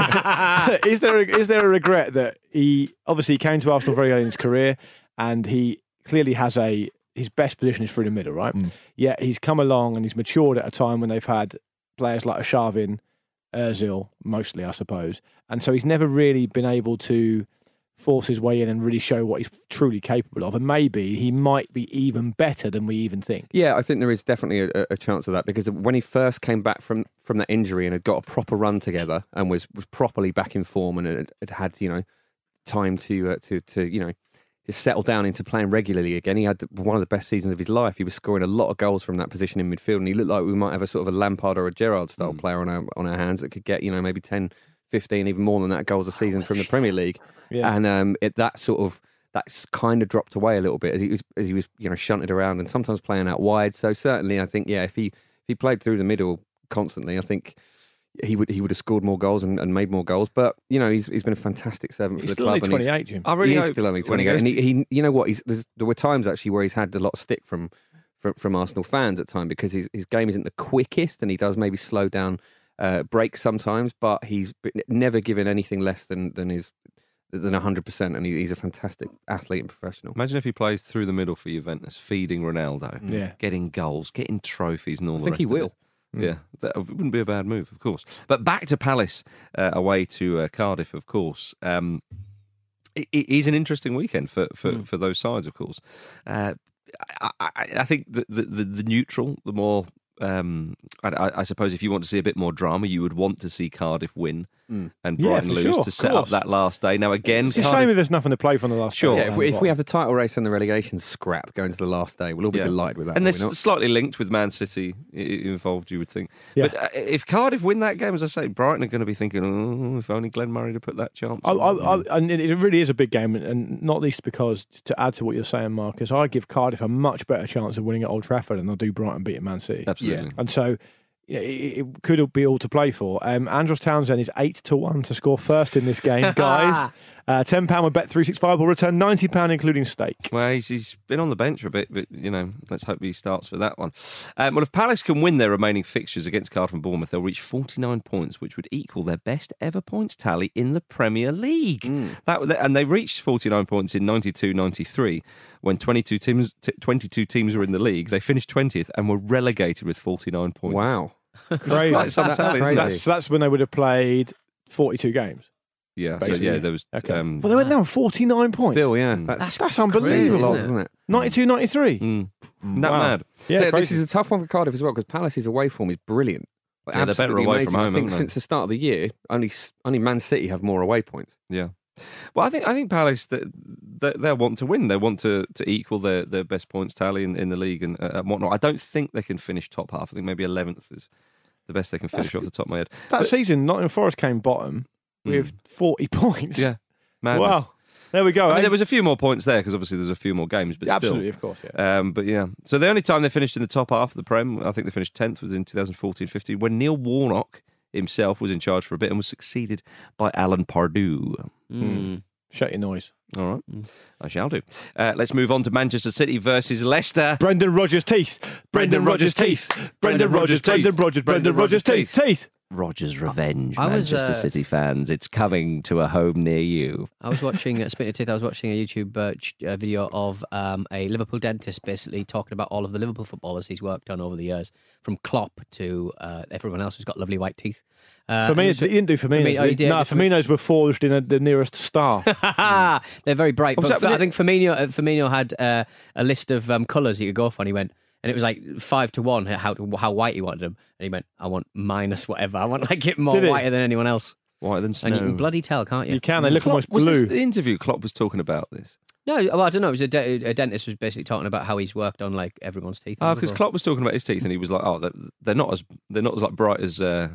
is there a, is there a regret that he obviously he came to Arsenal very early in his career, and he clearly has a his best position is through the middle, right? Mm. Yet he's come along and he's matured at a time when they've had players like Arshavin, Özil, mostly, I suppose, and so he's never really been able to force his way in and really show what he's truly capable of. And maybe he might be even better than we even think. Yeah, I think there is definitely a, a chance of that because when he first came back from, from that injury and had got a proper run together and was, was properly back in form and had, had had you know time to uh, to to you know to settle down into playing regularly again, he had one of the best seasons of his life. He was scoring a lot of goals from that position in midfield, and he looked like we might have a sort of a Lampard or a Gerrard style Mm. player on our on our hands that could get you know maybe ten, fifteen, even more than that goals a season from the Premier League. Yeah. And um, it, that sort of that's kind of dropped away a little bit as he was as he was you know shunted around and sometimes playing out wide. So certainly, I think yeah, if he if he played through the middle constantly, I think he would he would have scored more goals and, and made more goals. But you know, he's he's been a fantastic servant for He's the still club. only and he's- twenty-eight, Jim. I really he is hope still only when he twenty-eight, goes and to- he, he you know what he's there's, there were times actually where he's had a lot of stick from from, from Arsenal fans at times because his his game isn't the quickest and he does maybe slow down uh, breaks sometimes, but he's been- never given anything less than than his than one hundred percent, and he, he's a fantastic athlete and professional. Imagine if he plays through the middle for Juventus, feeding Ronaldo, Yeah. getting goals, getting trophies, and all I the think rest he of will. it. Yeah, that wouldn't be a bad move, of course. But back to Palace, uh, away to uh, Cardiff, of course. Um, it, it is an interesting weekend for, for, Mm. for those sides, of course. Uh, I, I, I think the, the, the, the neutral, the more, um, I, I suppose if you want to see a bit more drama, you would want to see Cardiff win Mm. and Yeah, Brighton for lose sure, to of set up course. that last day. Now, again, It's a shame Cardiff, if there's nothing to play for on the last. Sure. day. Yeah, if we, if we have the title race and the relegation scrap going to the last day, we'll all be Yeah. delighted with that. and will they're we not? s- slightly linked with Man City i- i- involved, you would think. Yeah. But uh, if Cardiff win that game, as I say, Brighton are going to be thinking, oh, if only Glenn Murray to put that chance. I, on." I, I, and it really is a big game, and not least because, to add to what you're saying, Marcus, I give Cardiff a much better chance of winning at Old Trafford than I do Brighton beating Man City. Absolutely. And so you know, it, it could be all to play for. Um, Andros Townsend is eight to one to score first in this game, guys. uh, ten pound with Bet three sixty-five will return ninety pound including stake. Well, he's, he's been on the bench for a bit, but, you know, let's hope he starts for that one. Um, well, if Palace can win their remaining fixtures against Cardiff and Bournemouth, they'll reach forty-nine points, which would equal their best ever points tally in the Premier League. Mm. That And they reached forty-nine points in ninety-two ninety-three when twenty-two teams, t- twenty-two teams were in the league. They finished twentieth and were relegated with forty-nine points. Wow. Crazy. Quite some That's tally, isn't crazy. it? That's, so that's when they would have played forty-two games. Yeah, so, Basically. yeah, there was. Okay. Um, Well, they went down forty-nine points. Still, yeah. Mm. That's, That's unbelievable. a lot, isn't it? isn't it? ninety-two ninety-three. mm, Not Wow. mad. Yeah, So this crazy. is a tough one for Cardiff as well because Palace's away form is brilliant. Like, Yeah, they're better absolutely away from amazing. home, I think aren't they? since the start of the year, only only Man City have more away points. Yeah. Well, I think I think Palace they, they, they want to win. They want to, to equal their, their best points tally in, in the league and, uh, and whatnot. I don't think they can finish top half. I think maybe eleventh is the best they can finish off the top of my head. That But- season, Nottingham Forest came bottom with forty points. Yeah. Madness. Wow. There we go. I mean, eh? there was a few more points there because obviously there's a few more games, but Yeah, still. absolutely, of course. Yeah. Um, but yeah, so the only time they finished in the top half of the Prem, I think they finished tenth, was in twenty fourteen fifteen when Neil Warnock himself was in charge for a bit and was succeeded by Alan Pardew. Mm. Shut your noise. All right, I shall do. Uh, let's move on to Manchester City versus Leicester. Brendan Rodgers' teeth. Brendan Rodgers' teeth. Brendan Rodgers' teeth. Brendan Rodgers. Brendan Rodgers' teeth. Teeth. Rogers' Revenge, I was, Manchester uh, City fans. It's coming to a home near you. I was watching, uh, speaking of teeth, I was watching a YouTube uh, ch- uh, video of um, a Liverpool dentist basically talking about all of the Liverpool footballers he's worked on over the years, from Klopp to uh, everyone else who's got lovely white teeth. Uh, For me, and he didn't do Firmino's. Firmino- oh, he did. No, Firmino's were forged in a, the nearest star. They're very bright. What was But that, I think Firmino, uh, Firmino had uh, a list of um, colours he could go for, and he went, and it was like five to one how how white he wanted them, and he went, I want minus whatever. I want like it more Did he? whiter than anyone else. Whiter than snow. And you can bloody tell, can't you? You can. They look Klopp, almost was blue. this the interview Klopp was talking about this? No, well, I don't know. It was a, de- a dentist was basically talking about how he's worked on like everyone's teeth. Oh, because Klopp was talking about his teeth, and he was like, "Oh, they're, they're not as they're not as like bright as uh,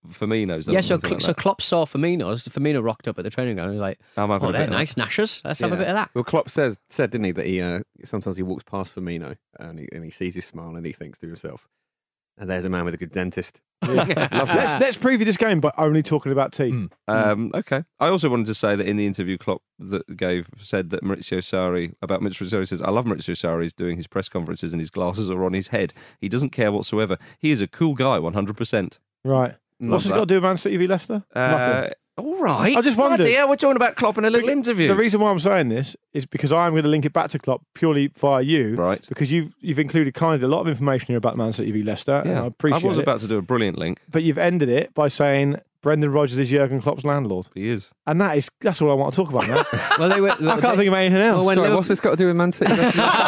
Firmino's. Yeah, so like so Klopp saw Firmino's. Firmino rocked up at the training ground and he was like, I'm having oh, a they're bit of nice Nashers. Let's have a Yeah. bit of that. Well, Klopp says said, didn't he, that he uh, sometimes he walks past Firmino and he, and he sees his smile and he thinks to himself, "And there's a man with a good dentist." let's, let's preview this game by only talking about teeth. Mm. Um, okay. I also wanted to say that in the interview Klopp that gave said that Maurizio Sarri about Maurizio Sarri says, "I love Maurizio Sarri. He's doing his press conferences and his glasses are on his head. He doesn't care whatsoever. He is a cool guy, one hundred percent." Right. Love What's he that. got to do with Man City v Leicester? Uh, Nothing. all right. I just wondered. Yeah, we're talking about Klopp in a little interview. The reason why I'm saying this is because I'm going to link it back to Klopp purely via you, Right. Because you've you've included kind of a lot of information here about Man City v Leicester, and yeah, I appreciate I was it. about to do a brilliant link. But you've ended it by saying Brendan Rodgers is Jurgen Klopp's landlord, He is. and that is that's all I want to talk about now. Well, they were. I can't think of anything else. Well, when Sorry, Liverpool- what's this got to do with Man City?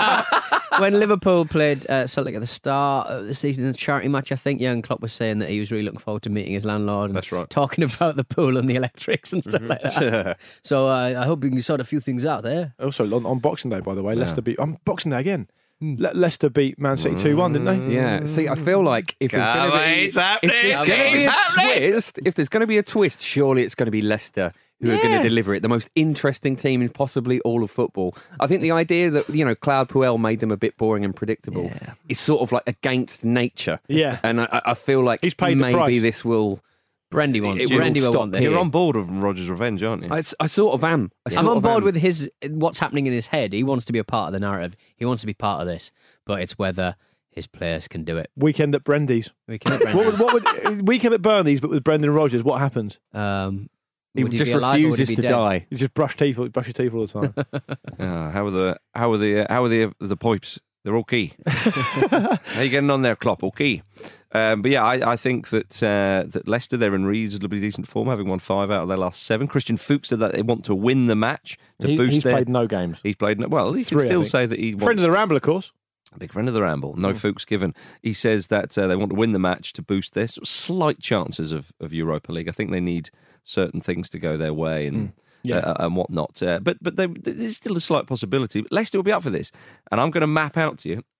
when Liverpool played uh, Celtic at the start of the season in a charity match, I think Jurgen Klopp was saying that he was really looking forward to meeting his landlord and That's right. talking about the pool and the electrics and stuff like that. So uh, I hope you can sort a few things out there. Also on, on Boxing Day, by the way, Leicester beat on Boxing Day again. Le- Leicester beat Man City two one, didn't they? Yeah. See, I feel like if there's Come going to on, be it's happening, if there's gonna it's be a happening. twist, if there's going to be a twist, surely it's going to be Leicester who are going to deliver it. The most interesting team in possibly all of football. I think the idea that you know Claude Puel made them a bit boring and predictable is sort of like against nature. Yeah. and I, I feel like He's paid the maybe price. this will. Brendy wants. It will Brendy will stop want this. here. You're on board with Rodgers' revenge, aren't you? I, I sort of am. I I'm sort on of board am. with his what's happening in his head. He wants to be a part of the narrative. He wants to be part of this, but it's whether his players can do it. Weekend at Brendy's. We can. What would, what would weekend at Burnley's, but with Brendan Rodgers? What happens? Um, He would just be alive or would he refuses be to dead? die. You just brush teeth, brush your teeth all the time. Ah, how are the how are the how are the the pipes? They're okay. How you getting on there, Klopp? Okay. Um, but yeah, I, I think that uh, that Leicester, they're in reasonably decent form, having won five out of their last seven. Christian Fuchs said that they want to win the match to He- boost he's their. played no games. He's played no- well. He Three, can I still think. say that he Friend wants of the Ramble, of course. Big friend of the Ramble. No Fuchs given. He says that uh, they want to win the match to boost their sort of slight chances of, of Europa League. I think they need certain things to go their way and Yeah. uh, and whatnot. Uh, but but they, there's still a slight possibility. Leicester will be up for this, and I'm going to map out to you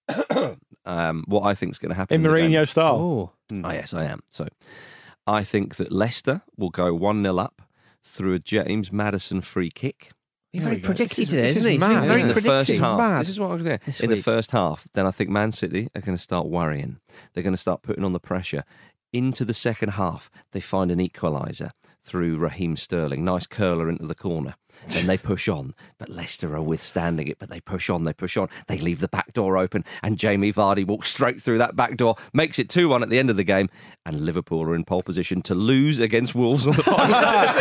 um, what I think is going to happen In the game. Mourinho style. Oh, Oh, yes, I am. So I think that Leicester will go one nil up through a James Madison free kick. he's There very we go. predicty This is- today, this isn't is he? He's mad. being very in the first predicty. half. Mad. This is what I'm going to This In the week. first half, then I think Man City are going to start worrying. They're going to start putting on the pressure. Into the second half, they find an equaliser through Raheem Sterling. Nice curler into the corner. Then they push on, but Leicester are withstanding it. But they push on, they push on. They leave the back door open, and Jamie Vardy walks straight through that back door, makes it two one at the end of the game, and Liverpool are in pole position to lose against Wolves on the final.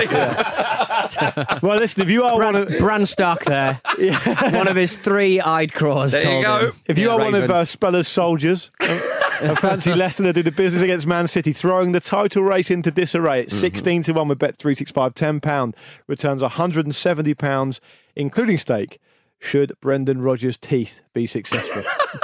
Well, listen, if you are one Bran, of Bran Stark there. One of his three-eyed crows There you told go. him. if you Yeah, are one of Raven. uh, Speller's soldiers, I fancy Leicester to do the business against Man City, throwing the title race into disarray. It's sixteen to one with Bet three sixty-five. ten pounds returns one hundred seventy pounds, including stake, should Brendan Rodgers' teeth be successful.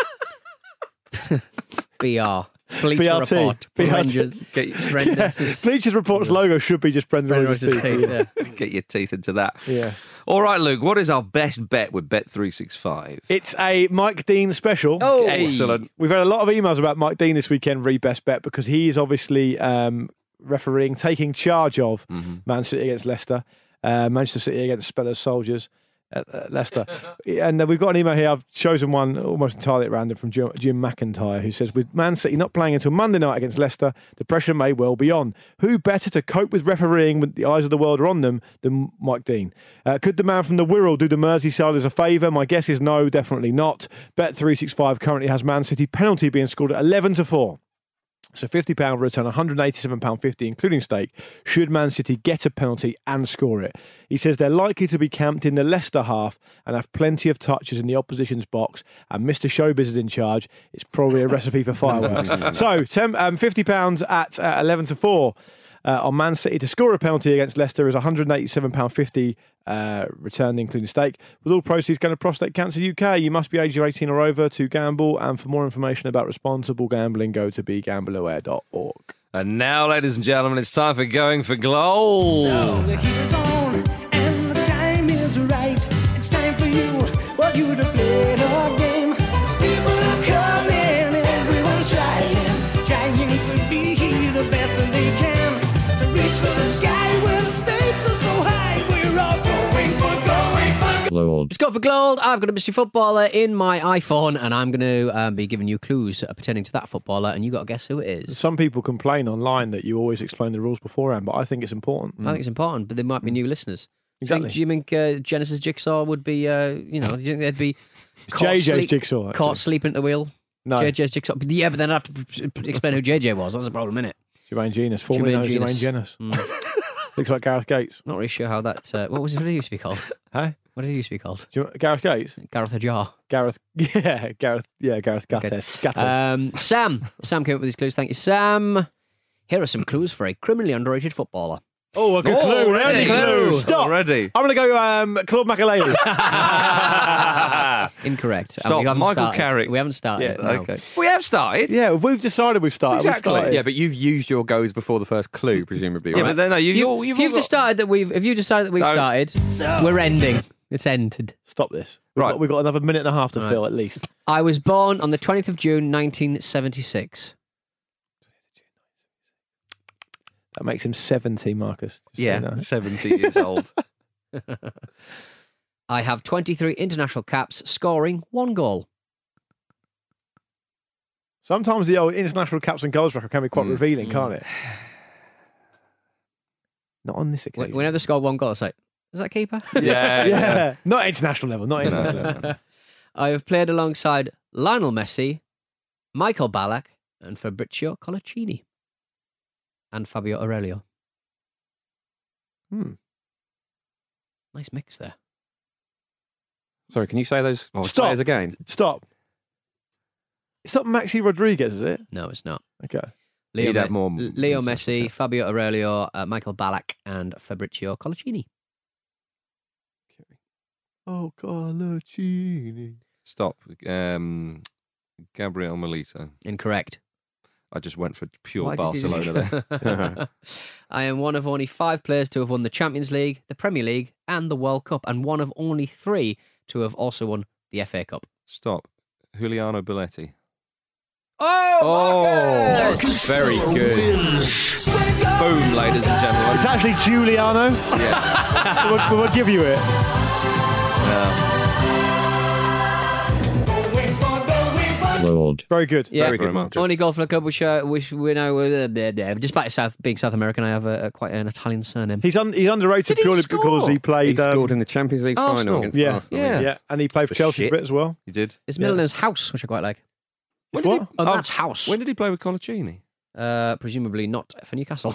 B R. Bleacher B R T. Report. B R T. Rangers. Get, Rangers. Bleachers Report's logo should be just Brendan Brendan Rodgers' Rodgers' teeth. teeth, yeah. get your teeth into that. Yeah. All right, Luke, what is our best bet with Bet three sixty-five? It's a Mike Dean special. Oh, Excellent. We've had a lot of emails about Mike Dean this weekend, re best bet, because he is obviously um, refereeing, taking charge of Man City against Leicester, uh, Manchester City against Speller's Soldiers at uh, Leicester. And uh, we've got an email here. I've chosen one almost entirely at random from Jim, Jim McIntyre, who says, with Man City not playing until Monday night against Leicester, the pressure may well be on. Who better to cope with refereeing when the eyes of the world are on them than Mike Dean? Uh, could the man from the Wirral do the Merseyside as a favour? My guess is no, definitely not. Bet three sixty-five currently has Man City penalty being scored at eleven to four. So fifty pounds return, one hundred eighty-seven pounds fifty, including stake, should Man City get a penalty and score it. He says they're likely to be camped in the Leicester half and have plenty of touches in the opposition's box, and Mister Showbiz is in charge. It's probably a recipe for fireworks. So ten, um, fifty pounds at uh, eleven to four uh, on Man City to score a penalty against Leicester is one hundred eighty-seven pounds fifty uh, returned, including stake. With all proceeds going to Prostate Cancer U K, you must be age eighteen or over to gamble. And for more information about responsible gambling, go to be gamble aware dot org. And now, ladies and gentlemen, it's time for Going for Gold. So the heat is on and the time is right. It's time for you, for you to play the game. 'Cause people are coming, everyone's trying, trying to be the best that they can. Gold. It's got for gold. I've got a mystery footballer in my iPhone, and I'm going to um, be giving you clues pertaining to that footballer, and you got to guess who it is. Some people complain online that you always explain the rules beforehand, but I think it's important. I think it's important, but there might be new listeners. Exactly. Do you think, do you think uh, Genesis Jigsaw would be, uh, you know, do you think they'd be caught, J J's sleep, Jigsaw, actually. caught sleeping at the wheel? No. J J's Jigsaw. Yeah, but then I'd have to p- p- explain who J J was. That's a problem, isn't it? Jermaine Genius, formerly known as Jermaine Genius. Mm. Looks like Gareth Gates. Not really sure how that. Uh, what was it? What did he used to be called? Huh? What did he used to be called? Do you, Gareth Gates? Gareth Ajar. Gareth, yeah, Gareth, yeah, Gareth Gates. Gates. Um, Sam. Sam came up with these clues. Thank you, Sam. Here are some clues for a criminally underrated footballer. Oh, a good Oh, clue. already. There's a clue. Stop. Already. I'm going to go um, Claude Makelele. Incorrect. And Stop. we haven't Michael started. Carrick. We haven't started. Yeah, no. Okay. We have started. Yeah, we've decided we've started. We've Exactly. started. Yeah, but you've used your goes before the first clue, presumably, Yeah, right? but then no, you, If, you, you're, you've if you've all got- decided that we've, if you decided that we've Don't. started, we're ending. It's ended. Stop this. We've Right. Got, we've got another minute and a half to Right. fill at least. I was born on the twentieth of June, nineteen seventy-six. That makes him seventy, Marcus. Just so you yeah, know. seventy years old. I have twenty-three international caps, scoring one goal. Sometimes the old international caps and goals record can be quite Mm. revealing, Mm. can't it? Not on this When- occasion. Whenever they score one goal, it's like, is that keeper? Yeah, yeah. Not international level. Not No, international no, level. no. I have played alongside Lionel Messi, Michael Ballack, and Fabrizio Colaccini, and Fabio Aurelio. Hmm. Nice mix there. Sorry, can you say those Oh, Stop. players again? Stop. It's not Maxi Rodriguez, is it? No, it's not. Okay. Leo, He'd have Me- more Leo international Messi, caps. Fabio Aurelio, uh, Michael Ballack, and Fabrizio Colaccini. Oh, Colaccini. Stop. Um, Gabriel Milito. Incorrect. I just went for pure Why did you Barcelona just- there. I am one of only five players to have won the Champions League, the Premier League, and the World Cup, and one of only three to have also won the F A Cup. Stop. Juliano Belletti. Oh, Oh, very good. Boom, ladies and gentlemen. It's actually Giuliano. Yeah. we'll, we'll give you it. Gold. Very good. Yeah, Very good, Marcus. only goal for the club, which uh, which we know. Uh, blah, blah. Despite South being South American, I have a, a quite an Italian surname. He's un, he's underrated Did he purely score? because he He played. um, scored in the Champions League final Arsenal. against Yeah. Arsenal. Yeah. yeah, and he played for For Chelsea shit. a bit as well. You did. His middle name's House, which I quite like. When What? did he, Oh, that's House. when did he play with Colaccini? Uh, presumably not for Newcastle.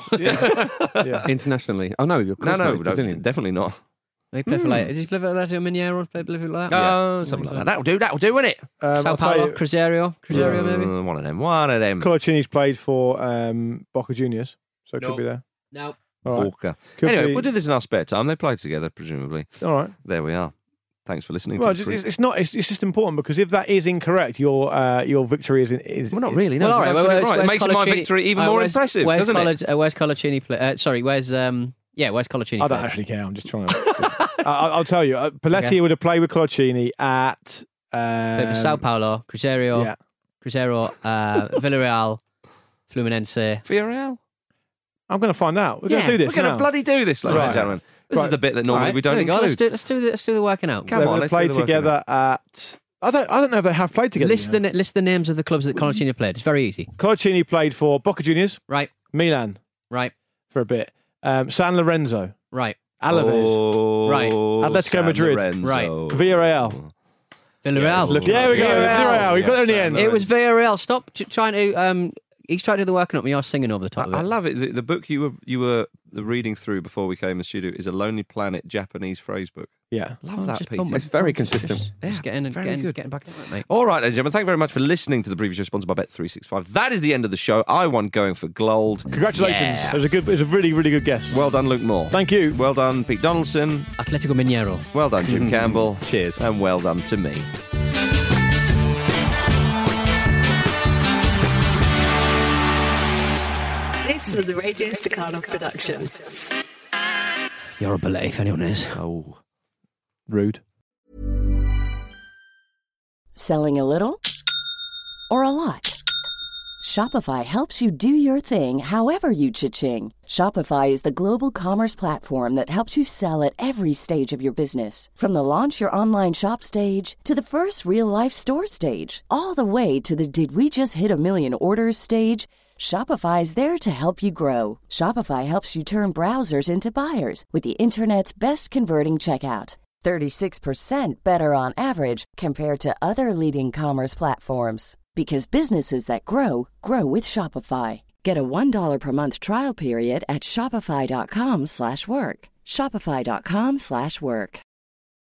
Yeah. Internationally. Oh, no, of No, course no, not. He's no, Brazilian. definitely not. He played for like. Did he play for Atletico Mineiro? Play play for like that? Oh, something like that. That'll do, that'll do, innit? Um, Sao I'll tell Paulo, you, Cruzeiro, Cruzeiro maybe. Uh, one of them, one of them. Colaccini's played for um, Boca Juniors, so it No. could be there. No. All right. Walker. Could Anyway, be- we'll do this in our spare time. They play together, presumably. All right. There we are. Thanks for listening. Well, to just, the it's, free- it's not. It's, it's just important because if that is incorrect, your uh, your victory is. is Well, not really. No, Well, all right. because Well, I've got it where's, right. It where's makes my Colaccini- victory even uh, more where's- impressive, where's doesn't it? Colla- uh, where's Colaccini play? Uh, sorry, where's um? Yeah, where's Colaccini? I play? don't actually care. I'm just trying to. I, I'll tell you. Uh, Paletti Okay. would have played with Colaccini at. Um, Played for Sao Paulo, Cruzeiro, Yeah. Cruzeiro, uh, Villarreal, Fluminense. Villarreal? I'm going to find out. We're Yeah, going to do this. We're going to now. bloody do this, ladies Right. and gentlemen. This Right. is the bit that All normally right, we don't there we go. include. Let's do let's do the, let's do the working out. Come They've on, been let's do played the working together at. I don't. I don't know if they have played together. List you the know. na- list the names of the clubs that Colaccini played. It's very easy. Colaccini played for Boca Juniors, Right, Milan right, for a bit, um, San Lorenzo, right. Alaves, Oh, Right. Atletico San Madrid. Lorenzo. Right. Villarreal. Villarreal. look- There we go. Villarreal. Villarreal. You got there in the San end. Lorenzo. It was Villarreal. Stop t- trying to. Um, he's trying to do the working up, and you're singing over the top I, of it. I love it. The, the book you were you were reading through before we came in the studio is a Lonely Planet Japanese phrase book. Yeah. Love Oh, that, just Peter. bump It's very consistent. Yeah, just getting and very getting, good. getting back in it, mate. All right, ladies and gentlemen, thank you very much for listening to the previous show sponsored by Bet three sixty-five. That is the end of the show. I won going for gold. Congratulations. Yeah. It was a good. It was a really, really good guess. Well done, Luke Moore. Thank you. Well done, Pete Donaldson. Atletico Mineiro. Well done, Jim Campbell. Cheers. And well done to me. This was a Radio Staccato production. You're a belay if anyone is. Oh. Rude. Selling a little or a lot? Shopify helps you do your thing however you cha-ching. Shopify is the global commerce platform that helps you sell at every stage of your business. From the launch your online shop stage to the first real-life store stage, all the way to the did we just hit a million orders stage. Shopify is there to help you grow. Shopify helps you turn browsers into buyers with the internet's best converting checkout. thirty-six percent better on average compared to other leading commerce platforms. Because businesses that grow, grow with Shopify. Get a one dollar per month trial period at shopify.com slash work. Shopify.com slash work.